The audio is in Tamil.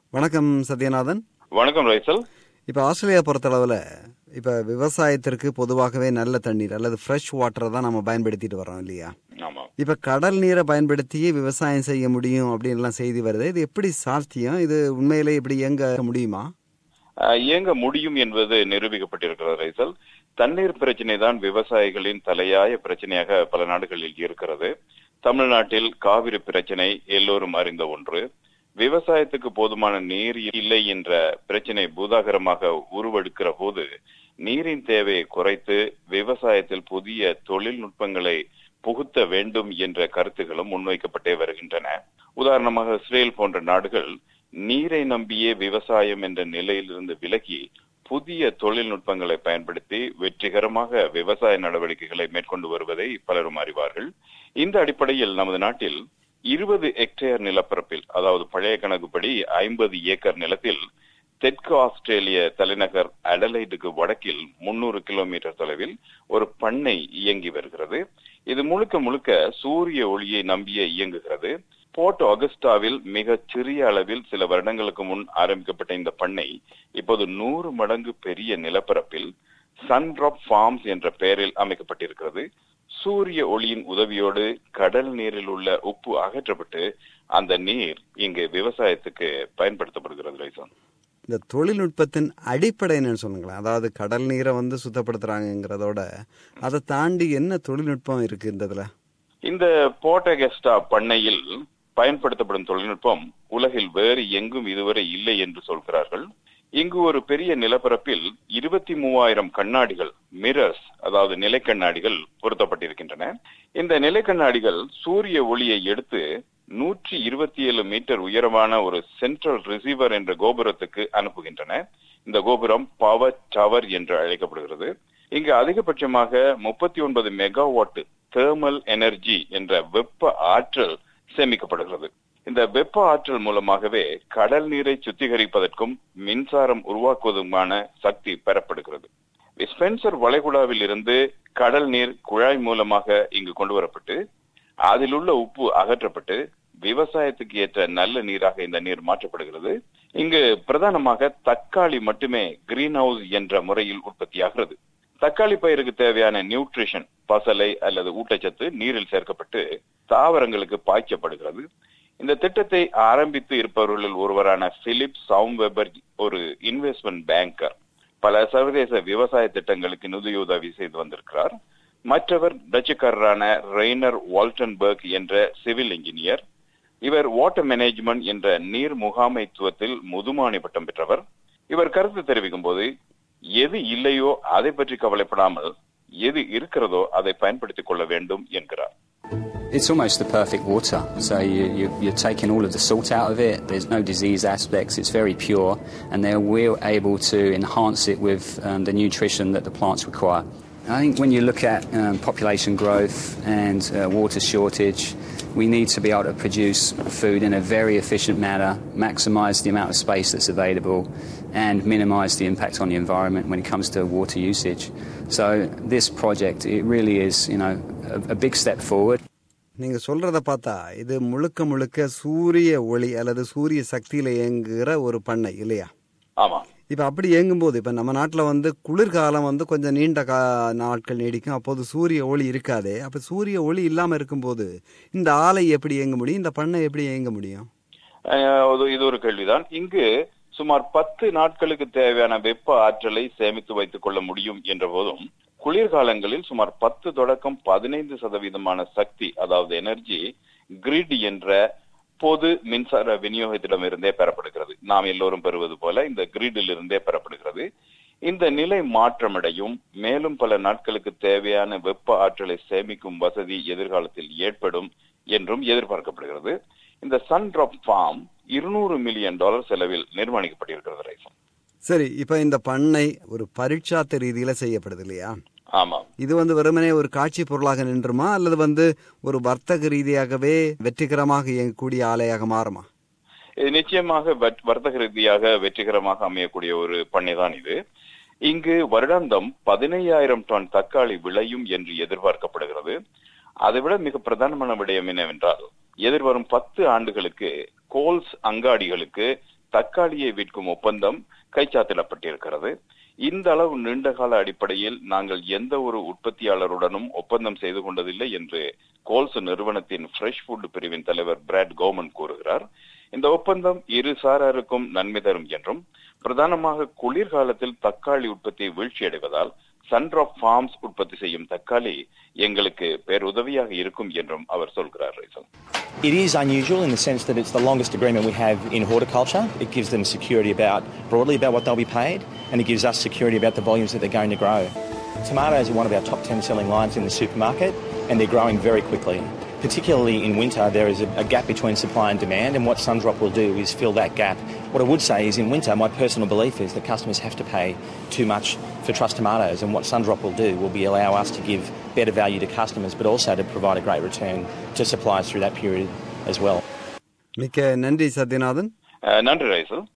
வணக்கம் சத்யநாதன். வணக்கம் ரைசல். இப்போ ஆஸ்திரேலியா பொறுத்தளவில் இப்போ விவசாயத்திற்கு பொதுவாகவே நல்ல தண்ணீர் அல்லது ஃப்ரெஷ் வாட்டரை தான் நம்ம பயன்படுத்திட்டு வரோம் இல்லையா? ஆமாம். இப்போ கடல் நீரை பயன்படுத்தி விவசாயம் செய்ய முடியும் அப்படின்லாம் செய்தி வருது. இது எப்படி சாத்தியம்? இது உண்மையிலே இப்படி இயங்க முடியுமா? இயங்க முடியும் என்பது நிரூபிக்கப்பட்டிருக்கிறது ரைசல். தண்ணீர் பிரச்சனை தான் விவசாயிகளின் தலையாய பிரச்சனையாக பல நாடுகளில் இருக்கிறது. தமிழ்நாட்டில் காவிரி பிரச்சனை எல்லோரும் அறிந்த ஒன்று. விவசாயத்துக்கு போதுமான நீர் இல்லை என்ற பிரச்சனை பூதாகரமாக உருவெடுக்கிற போது நீரின் தேவையை குறைத்து விவசாயத்தில் புதிய தொழில்நுட்பங்களை புகுத்த வேண்டும் என்ற கருத்துகளும் முன்வைக்கப்பட்டே வருகின்றன. உதாரணமாக இஸ்ரேல் போன்ற நாடுகள் நீரை நம்பியே விவசாயம் என்ற நிலையிலிருந்து விலகி புதிய தொழில்நுட்பங்களை பயன்படுத்தி வெற்றிகரமாக விவசாய நடவடிக்கைகளை மேற்கொண்டு வருவதை பலரும் அறிவார்கள். இந்த அடிப்படையில் நமது நாட்டில் 20 ஹெக்டேர் நிலப்பரப்பில், அதாவது பழைய கணக்குப்படி 50 ஏக்கர் நிலத்தில் தெற்கு ஆஸ்திரேலிய தலைநகர் அடலைடுக்கு வடக்கில் 300 கிலோமீட்டர் தொலைவில் ஒரு பண்ணை இயங்கி வருகிறது. இது முழுக்க முழுக்க சூரிய ஒளியை நம்பியே இயங்குகிறது. போர்ட் ஆகஸ்டாவில் மிக சிறிய அளவில் சில வருடங்களுக்கு முன் ஆரம்பிக்கப்பட்ட இந்த பண்ணை இப்போது 100 மடங்கு பெரிய நிலப்பரப்பில் சன்ட்ராப் ஃபார்ம்ஸ் என்ற பெயரில் அமைக்கப்பட்டிருக்கிறது. சூரிய ஒளியின் உதவியோடு கடல் நீரில் உள்ள உப்பு அகற்றப்பட்டு அந்த நீர் இங்கு விவசாயத்துக்கு பயன்படுத்தப்படுகிறது ரைசன். இந்த தொழில்நுட்பத்தின் அடிப்படை என்னன்னு சொல்லுங்களேன். அதாவது கடல் நீரை சுத்தப்படுத்துறாங்கிறதோட அதை தாண்டி என்ன தொழில்நுட்பம் இருக்கு இந்த இந்த போர்ட் ஆகஸ்டா பண்ணையில் பயன்படுத்தப்படும் தொழில்நுட்பம் உலகில் வேறு எங்கும் இதுவரை இல்லை என்று சொல்கிறார்கள். இங்கு ஒரு பெரிய நிலப்பரப்பில் 23,000 கண்ணாடிகள், மிரர்ஸ், அதாவது நிலைக்கண்ணாடிகள் பொருத்தப்பட்டிருக்கின்றன. இந்த நிலைக்கண்ணாடிகள் சூரிய ஒளியை எடுத்து 127 மீட்டர் உயரமான ஒரு சென்ட்ரல் ரிசீவர் என்ற கோபுரத்துக்கு அனுப்புகின்றன. இந்த கோபுரம் பவர் டவர் என்று அழைக்கப்படுகிறது. இங்கு அதிகபட்சமாக 39 மெகாவாட் தெர்மல் எனர்ஜி என்ற வெப்ப ஆற்றல் சேமிக்கப்படுகிறது. இந்த வெப்ப ஆற்றல் மூலமாகவே கடல் நீரை சுத்திகரிப்பதற்கும் மின்சாரம் உருவாக்குவதுமான சக்தி பெறப்படுகிறது. ஸ்பென்சர் வளைகுடாவில் இருந்து கடல் நீர் குழாய் மூலமாக இங்கு கொண்டு வரப்பட்டு அதில் உள்ள உப்பு அகற்றப்பட்டு விவசாயத்துக்கு ஏற்ற நல்ல நீராக இந்த நீர் மாற்றப்படுகிறது. இங்கு பிரதானமாக தக்காளி மட்டுமே கிரீன் ஹவுஸ் என்ற முறையில் உற்பத்தியாகிறது. தக்காளி பயிருக்கு தேவையான நியூட்ரிஷன், பசலை அல்லது ஊட்டச்சத்து நீரில் சேர்க்கப்பட்டு தாவரங்களுக்கு பாய்ச்சப்படுகிறது. இந்த திட்டத்தை ஆரம்பித்து இருப்பவர்களில் ஒருவரான பிலிப் சவும்வெபர் ஒரு இன்வெஸ்ட்மெண்ட் பேங்கர். பல சர்வதேச விவசாய திட்டங்களுக்கு நிதியுதவி செய்து வந்திருக்கிறார். மற்றவர் டச்சுக்காரரான ரெய்னர் வால்டன்பர்க் என்ற சிவில் இன்ஜினியர். இவர் வாட்டர் மேனேஜ்மெண்ட் என்ற நீர் முகாமைத்துவத்தில் முதுமானி பட்டம் பெற்றவர். இவர் கருத்து தெரிவிக்கும் போது எது இல்லையோ அதை பற்றி கவலைப்படாமல் எது இருக்கிறதோ அதை பயன்படுத்திக் கொள்ள வேண்டும் என்கிறார். It's almost the perfect water. So you're taking all of the salt out of it. There's no disease aspects. It's very pure, and we're able to enhance it with the nutrition that the plants require. I think when you look at population growth and water shortage, we need to be able to produce food in a very efficient manner, maximise the amount of space that's available, and minimise the impact on the environment when it comes to water usage. So this project, it really is, a big step forward. நீங்க சொல்றத பார்த்தா இது முழுக்க முழுக்க சூரிய ஒளி அல்லது சூரிய சக்தியில இயங்குகிற ஒரு பண்ணை இல்லையா? ஆமா. இப்ப அப்படி இயங்கும்போது இப்ப நம்ம நாட்டுல குளிர்காலம் கொஞ்சம் நீண்ட நாட்கள் நீடிக்கும். அப்போது சூரிய ஒளி இருக்காதே. அப்ப சூரிய ஒளி இல்லாம இருக்கும்போது இந்த ஆலை எப்படி இயங்க முடியும்? இந்த பண்ணை எப்படி இயங்க முடியும்? இது ஒரு கேள்விதான். இங்கு சுமார் 10 நாட்களுக்கு தேவையான வெப்ப ஆற்றலை சேமித்து வைத்துக் கொள்ள முடியும் என்ற போதும் குளிர்காலங்களில் சுமார் 10 தொடக்கம் 15% சக்தி, அதாவது எனர்ஜி, கிரிட் என்ற பொது மின்சார விநியோகத்திடமிருந்தே பெறப்படுகிறது. நாம் எல்லோரும் பெறுவது போல இந்த கிரிடில் இருந்தே பெறப்படுகிறது. இந்த நிலை மாற்றமடையும். மேலும் பல நாட்களுக்கு தேவையான வெப்ப ஆற்றலை சேமிக்கும் வசதி எதிர்காலத்தில் ஏற்படும் என்றும் எதிர்பார்க்கப்படுகிறது. இந்த சன்ட்ராப் ஃபார்ம் $200 மில்லியன் செலவில் நிர்மாணிக்கப்பட்டிருக்கிறது ரைசன். சரி, இப்ப இந்த பண்ணை ஒரு பரீட்சார்த்த ரீதியில செய்யப்படுது இல்லையா? ஆமா. இது வெறுமனே ஒரு காட்சி பொருளாக நின்றுமா அல்லது ஒரு வர்த்தக ரீதியாகவே வெற்றிகரமாக இயங்கக்கூடிய ஆலையாக மாறுமா? இது நிச்சயமாக வர்த்தக ரீதியாக வெற்றிகரமாக அமையக்கூடிய ஒரு பண்ணைதான் இது. இங்கு வருடாந்தம் 15,000 டன் தக்காளி விளையும் என்று எதிர்பார்க்கப்படுகிறது. அதைவிட மிக பிரதானமான விடயம் என்னவென்றால், எதிர்வரும் 10 ஆண்டுகளுக்கு கோல்ஸ் அங்காடிகளுக்கு தக்காளியை விற்கும் ஒப்பந்தம் கைச்சாத்திடப்பட்டிருக்கிறது. இந்த அளவு நீண்டகால அடிப்படையில் நாங்கள் எந்த ஒரு உற்பத்தியாளருடனும் ஒப்பந்தம் செய்து கொண்டதில்லை என்று கோல்ஸ் நிறுவனத்தின் ஃப்ரெஷ் ஃபுட் பிரிவின் தலைவர் பிராட் கௌமன் கூறுகிறார். இந்த ஒப்பந்தம் இரு சாராருக்கும் நன்மை தரும் என்றும், பிரதானமாக குளிர்காலத்தில் தக்காளி உற்பத்தி வீழ்ச்சியடைவதால் சன்ட்ராப் ஃபார்ம்ஸ் உற்பத்தி செய்யும் தக்காளி எங்களுக்கு பேருதவியாக இருக்கும் என்றும் அவர் சொல்கிறார். It is unusual in the sense that it's the longest agreement we have in horticulture. It gives them security broadly about what they'll be paid, and it gives us security about the volumes that they're going to grow. Tomatoes are one of our top 10 selling lines in the supermarket, and they're growing very quickly. Particularly in winter, there is a gap between supply and demand, and what Sundrop will do is fill that gap. What I would say is in winter, my personal belief is that customers have to pay too much for truss tomatoes, and what Sundrop will do will be allow us to give better value to customers, but also to provide a great return to suppliers through that period as well. மிக்க நன்றி சத்யநாதன். நன்றி ரைசல்.